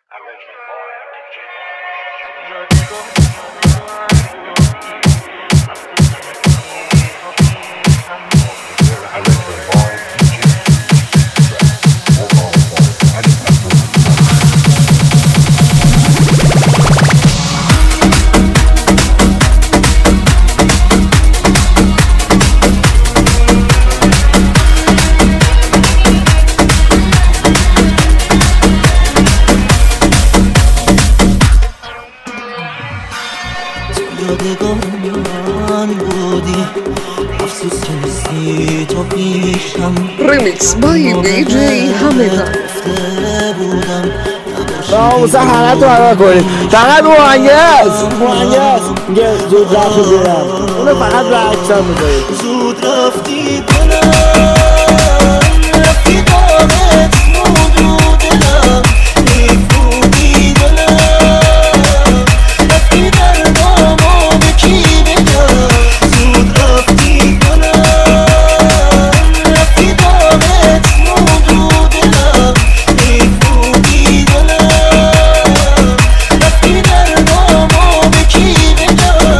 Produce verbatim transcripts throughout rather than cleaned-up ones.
یادگار من بودی افسوس که نیستی تو پیشم Remix by دی جی حمیدان. ناموسا همه تو علا کنید فقط مهنگز مهنگز میگه زود رفتی بیرم اونو فقط به عکسم میدارید زود رفتی دلم رفتی دارت مودو دلم نیفودی دلم رفتی دردامو به کی بگم زود رفتی دلم رفتی دارت مودو دلم نیفودی دلم رفتی دردامو به کی بگم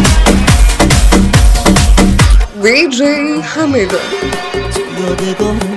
دی جی حمیدان. یادگار